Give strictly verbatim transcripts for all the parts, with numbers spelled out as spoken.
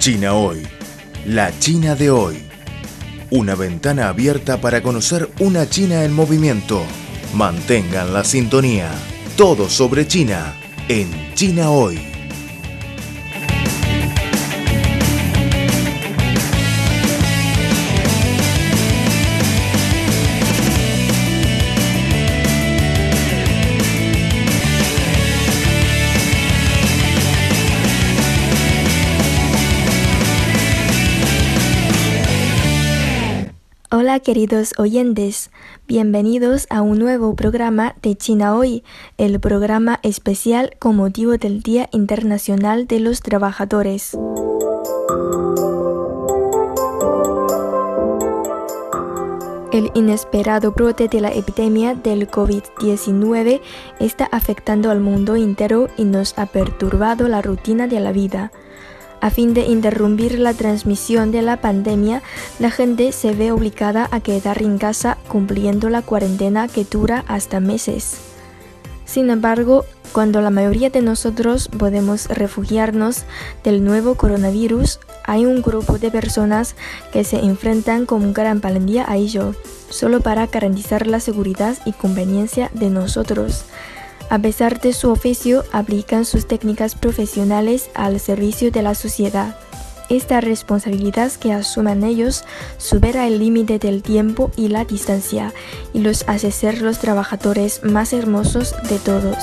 China Hoy, la China de hoy. Una ventana abierta para conocer una China en movimiento. Mantengan la sintonía. Todo sobre China en China Hoy. Hola queridos oyentes, bienvenidos a un nuevo programa de China Hoy, el programa especial con motivo del Día Internacional de los Trabajadores. El inesperado brote de la epidemia del COVID diecinueve está afectando al mundo entero y nos ha perturbado la rutina de la vida. A fin de interrumpir la transmisión de la pandemia, la gente se ve obligada a quedar en casa cumpliendo la cuarentena que dura hasta meses. Sin embargo, cuando la mayoría de nosotros podemos refugiarnos del nuevo coronavirus, hay un grupo de personas que se enfrentan con gran valentía a ello, solo para garantizar la seguridad y conveniencia de nosotros. A pesar de su oficio, aplican sus técnicas profesionales al servicio de la sociedad. Esta responsabilidad que asumen ellos supera el límite del tiempo y la distancia y los hace ser los trabajadores más hermosos de todos.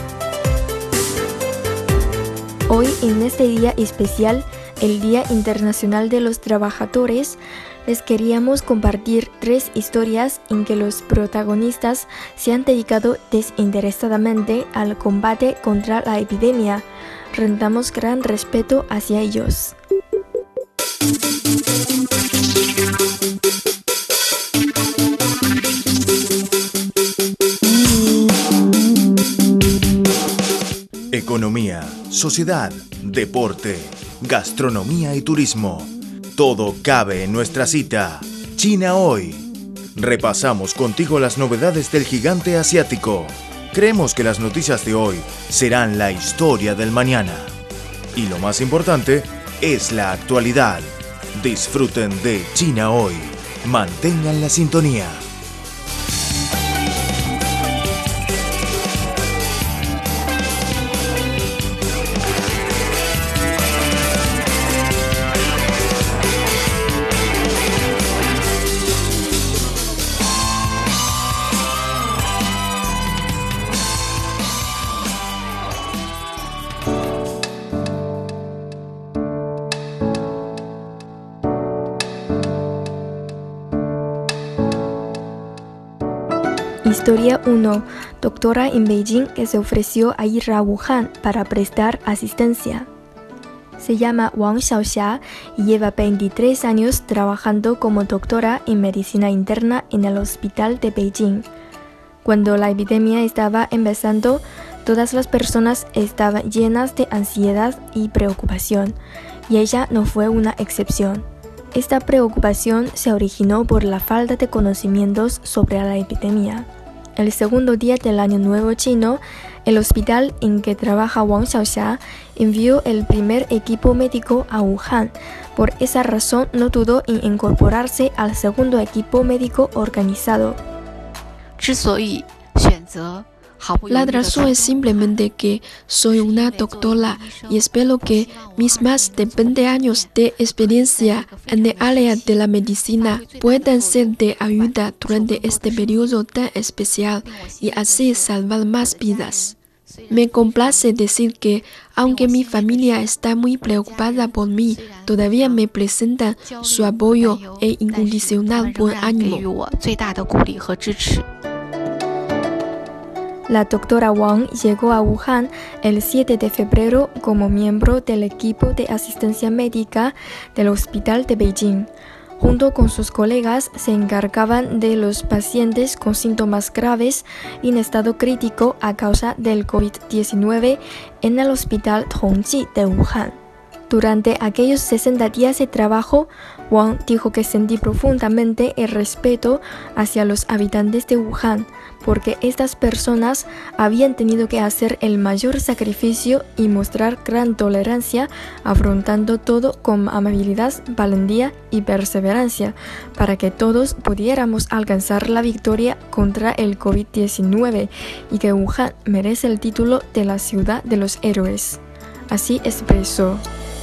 Hoy, en este día especial, el Día Internacional de los Trabajadores, les queríamos compartir tres historias en que los protagonistas se han dedicado desinteresadamente al combate contra la epidemia. Rendamos gran respeto hacia ellos. Economía, sociedad, deporte, gastronomía y turismo. Todo cabe en nuestra cita, China Hoy. Repasamos contigo las novedades del gigante asiático. Creemos que las noticias de hoy serán la historia del mañana. Y lo más importante es la actualidad. Disfruten de China Hoy. Mantengan la sintonía. Historia uno. Doctora en Beijing que se ofreció a ir a Wuhan para prestar asistencia. Se llama Wang Xiaoxia y lleva veintitrés años trabajando como doctora en medicina interna en el hospital de Beijing. Cuando la epidemia estaba empezando, todas las personas estaban llenas de ansiedad y preocupación, y ella no fue una excepción. Esta preocupación se originó por la falta de conocimientos sobre la epidemia. El segundo día del Año Nuevo chino, el hospital en que trabaja Wang Xiaoxia envió el primer equipo médico a Wuhan. Por esa razón no dudó en incorporarse al segundo equipo médico organizado. La razón es simplemente que soy una doctora y espero que mis más de veinte años de experiencia en el área de la medicina puedan ser de ayuda durante este periodo tan especial y así salvar más vidas. Me complace decir que, aunque mi familia está muy preocupada por mí, todavía me presentan su apoyo e incondicional buen ánimo. La doctora Wang llegó a Wuhan el siete de febrero como miembro del equipo de asistencia médica del hospital de Beijing. Junto con sus colegas se encargaban de los pacientes con síntomas graves y en estado crítico a causa del COVID diecinueve en el hospital Tongji de Wuhan. Durante aquellos sesenta días de trabajo, Wang dijo que sentí profundamente el respeto hacia los habitantes de Wuhan, porque estas personas habían tenido que hacer el mayor sacrificio y mostrar gran tolerancia, afrontando todo con amabilidad, valentía y perseverancia, para que todos pudiéramos alcanzar la victoria contra el COVID diecinueve y que Wuhan merece el título de la ciudad de los héroes. Así expresó.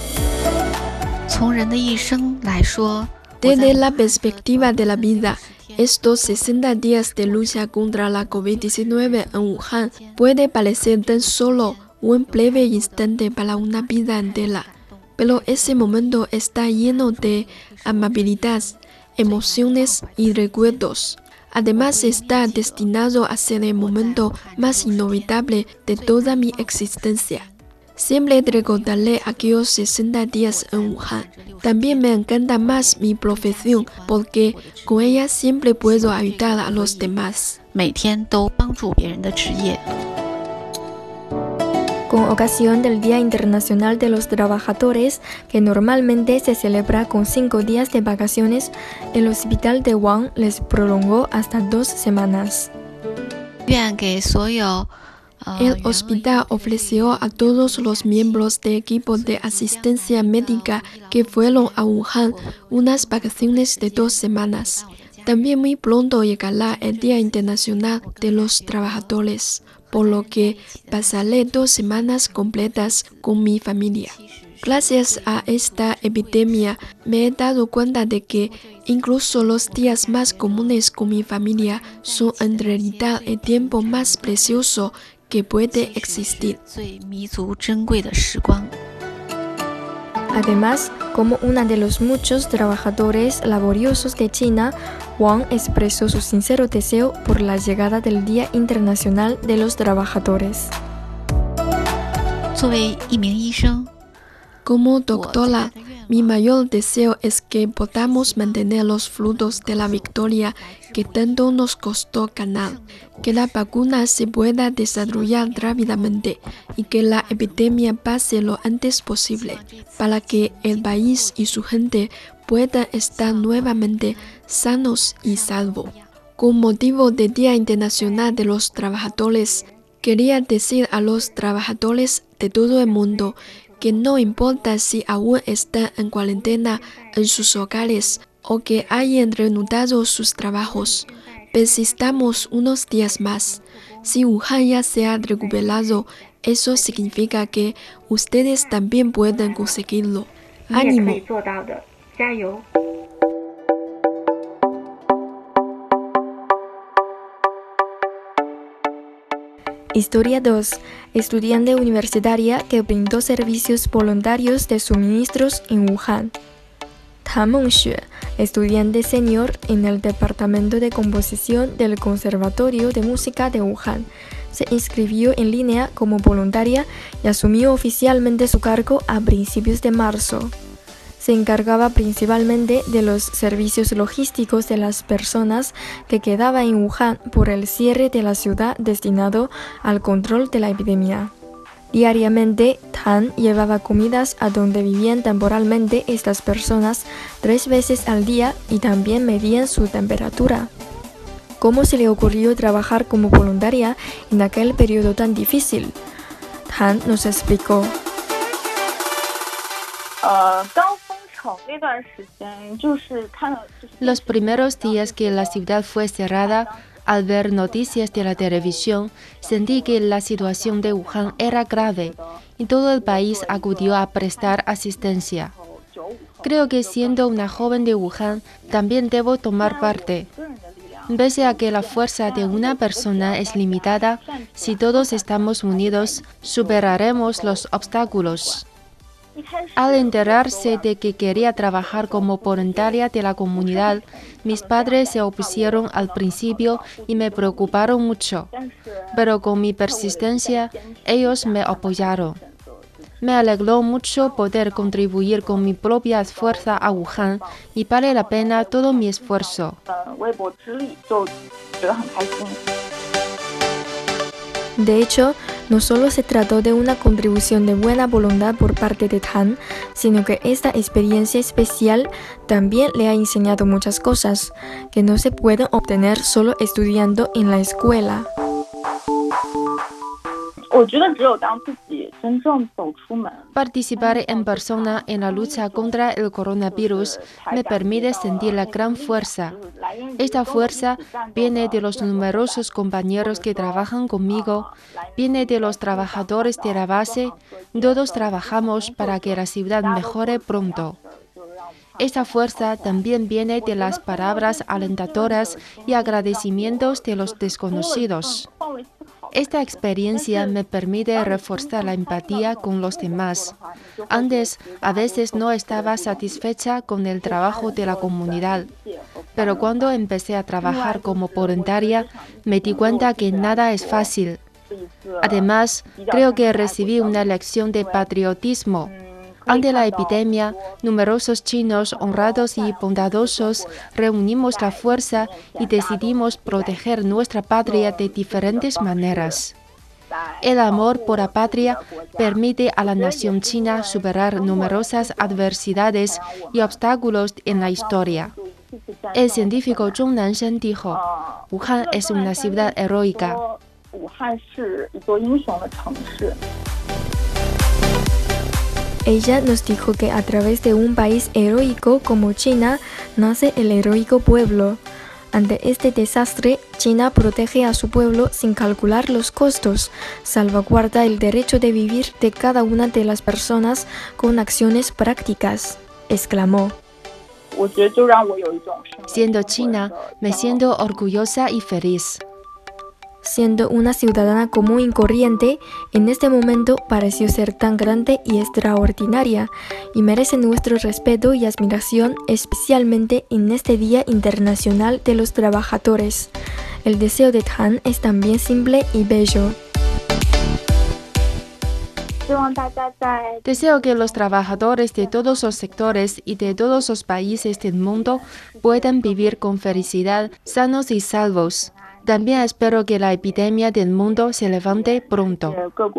Desde la perspectiva de la vida, estos sesenta días de lucha contra la COVID diecinueve en Wuhan puede parecer tan solo un breve instante para una vida entera, pero ese momento está lleno de amabilidad, emociones y recuerdos. Además, está destinado a ser el momento más inolvidable de toda mi existencia. Siempre recordaré aquellos sesenta días en Wuhan. También me encanta más mi profesión porque con ella siempre puedo ayudar a los demás. Con ocasión del Día Internacional de los Trabajadores, que normalmente se celebra con cinco días de vacaciones, el hospital de Wang les prolongó hasta dos semanas. El hospital ofreció a todos los miembros del equipo de asistencia médica que fueron a Wuhan unas vacaciones de dos semanas. También muy pronto llegará el Día Internacional de los Trabajadores, por lo que pasaré dos semanas completas con mi familia. Gracias a esta epidemia me he dado cuenta de que incluso los días más comunes con mi familia son en realidad el tiempo más precioso que puede existir. Además, como uno de los muchos trabajadores laboriosos de China, Wang expresó su sincero deseo por la llegada del Día Internacional de los Trabajadores. Como doctora, mi mayor deseo es que podamos mantener los frutos de la victoria que tanto nos costó ganar, que la vacuna se pueda desarrollar rápidamente y que la epidemia pase lo antes posible, para que el país y su gente puedan estar nuevamente sanos y salvos. Con motivo del Día Internacional de los Trabajadores, quería decir a los trabajadores de todo el mundo que no importa si aún están en cuarentena en sus hogares o que hayan reanudado sus trabajos, persistamos unos días más. Si Wuhan ya se ha recuperado, eso significa que ustedes también pueden conseguirlo. ¡Ánimo! Historia dos. Estudiante universitaria que brindó servicios voluntarios de suministros en Wuhan. Tan Mengxue, estudiante senior en el Departamento de Composición del Conservatorio de Música de Wuhan, se inscribió en línea como voluntaria y asumió oficialmente su cargo a principios de marzo. Se encargaba principalmente de los servicios logísticos de las personas que quedaban en Wuhan por el cierre de la ciudad destinado al control de la epidemia. Diariamente, Tan llevaba comidas a donde vivían temporalmente estas personas tres veces al día y también medían su temperatura. ¿Cómo se le ocurrió trabajar como voluntaria en aquel periodo tan difícil? Tan nos explicó. Los primeros días que la ciudad fue cerrada, al ver noticias de la televisión, sentí que la situación de Wuhan era grave y todo el país acudió a prestar asistencia. Creo que siendo una joven de Wuhan, también debo tomar parte. Pese a que la fuerza de una persona es limitada, si todos estamos unidos, superaremos los obstáculos. Al enterarse de que quería trabajar como voluntaria de la comunidad, mis padres se opusieron al principio y me preocuparon mucho, pero con mi persistencia, ellos me apoyaron. Me alegró mucho poder contribuir con mi propia fuerza a Wuhan y vale la pena todo mi esfuerzo. De hecho, No solo se trató de una contribución de buena voluntad por parte de Han, sino que esta experiencia especial también le ha enseñado muchas cosas que no se pueden obtener solo estudiando en la escuela. Participar en persona en la lucha contra el coronavirus me permite sentir la gran fuerza. Esta fuerza viene de los numerosos compañeros que trabajan conmigo, viene de los trabajadores de la base. Todos trabajamos para que la ciudad mejore pronto. Esta fuerza también viene de las palabras alentadoras y agradecimientos de los desconocidos. Esta experiencia me permite reforzar la empatía con los demás. Antes, a veces no estaba satisfecha con el trabajo de la comunidad, pero cuando empecé a trabajar como voluntaria, me di cuenta que nada es fácil. Además, creo que recibí una lección de patriotismo. Ante la epidemia, numerosos chinos honrados y bondadosos reunimos la fuerza y decidimos proteger nuestra patria de diferentes maneras. El amor por la patria permite a la nación china superar numerosas adversidades y obstáculos en la historia. El científico Zhong Nanshan dijo: Wuhan es una ciudad heroica. Ella nos dijo que a través de un país heroico como China nace el heroico pueblo. Ante este desastre, China protege a su pueblo sin calcular los costos, salvaguarda el derecho de vivir de cada una de las personas con acciones prácticas, exclamó. Siendo china, me siento orgullosa y feliz. Siendo una ciudadana común y corriente, en este momento pareció ser tan grande y extraordinaria, y merece nuestro respeto y admiración, especialmente en este Día Internacional de los Trabajadores. El deseo de Han es también simple y bello. Deseo que los trabajadores de todos los sectores y de todos los países del mundo puedan vivir con felicidad, sanos y salvos. También espero que la epidemia del mundo se levante pronto.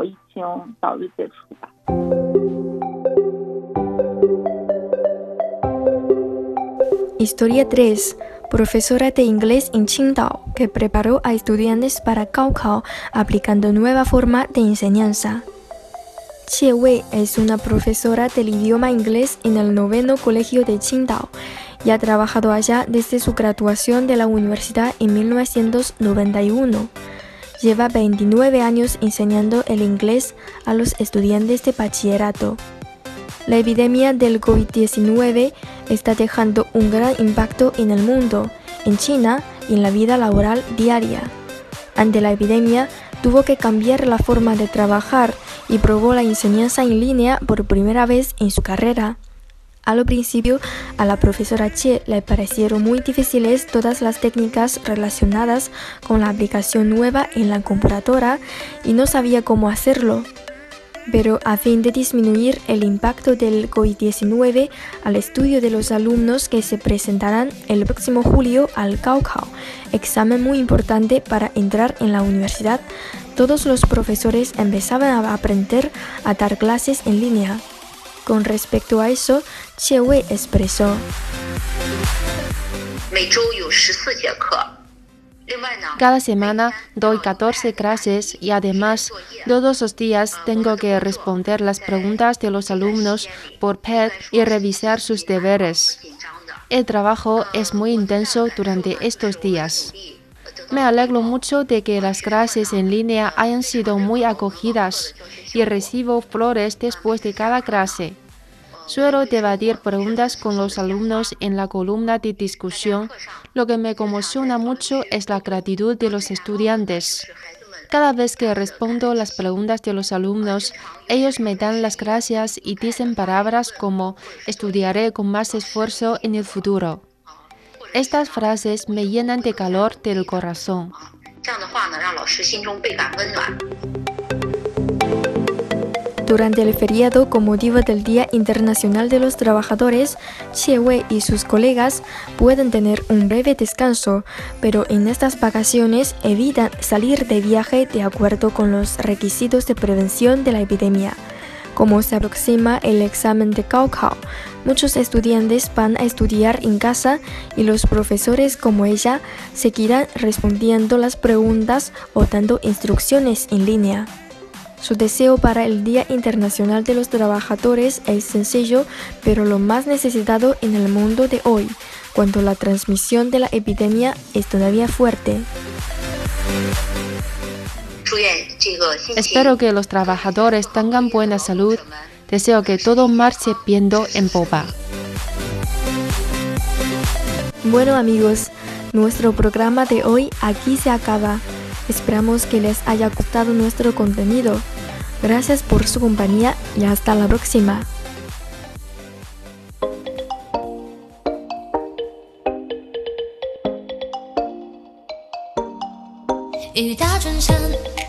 Historia tres. Profesora de inglés en Qingdao, que preparó a estudiantes para Gaokao aplicando nueva forma de enseñanza. Xie Wei es una profesora del idioma inglés en el noveno colegio de Qingdao y ha trabajado allá desde su graduación de la universidad en mil novecientos noventa y uno. Lleva veintinueve años enseñando el inglés a los estudiantes de bachillerato. La epidemia del COVID diecinueve está dejando un gran impacto en el mundo, en China y en la vida laboral diaria. Ante la epidemia, tuvo que cambiar la forma de trabajar y probó la enseñanza en línea por primera vez en su carrera. Al principio, a la profesora Che le parecieron muy difíciles todas las técnicas relacionadas con la aplicación nueva en la computadora y no sabía cómo hacerlo. Pero a fin de disminuir el impacto del COVID diecinueve al estudio de los alumnos que se presentarán el próximo julio al Gaokao, examen muy importante para entrar en la universidad, todos los profesores empezaban a aprender a dar clases en línea. Con respecto a eso, Xie Wei expresó: Cada semana doy catorce clases y además todos los días tengo que responder las preguntas de los alumnos por P E D y revisar sus deberes. El trabajo es muy intenso durante estos días. Me alegro mucho de que las clases en línea hayan sido muy acogidas y recibo flores después de cada clase. Suelo debatir preguntas con los alumnos en la columna de discusión. Lo que me conmociona mucho es la gratitud de los estudiantes. Cada vez que respondo las preguntas de los alumnos, ellos me dan las gracias y dicen palabras como estudiaré con más esfuerzo en el futuro. Estas frases me llenan de calor del corazón. Durante el feriado con motivo del Día Internacional de los Trabajadores, Xie Wei y sus colegas pueden tener un breve descanso, pero en estas vacaciones evitan salir de viaje de acuerdo con los requisitos de prevención de la epidemia. Como se aproxima el examen de Gaokao, muchos estudiantes van a estudiar en casa y los profesores como ella seguirán respondiendo las preguntas o dando instrucciones en línea. Su deseo para el Día Internacional de los Trabajadores es sencillo, pero lo más necesitado en el mundo de hoy, cuando la transmisión de la epidemia es todavía fuerte. Espero que los trabajadores tengan buena salud. Deseo que todo marche viento en popa. Bueno amigos, nuestro programa de hoy aquí se acaba. Esperamos que les haya gustado nuestro contenido. Gracias por su compañía y hasta la próxima. 雨打转身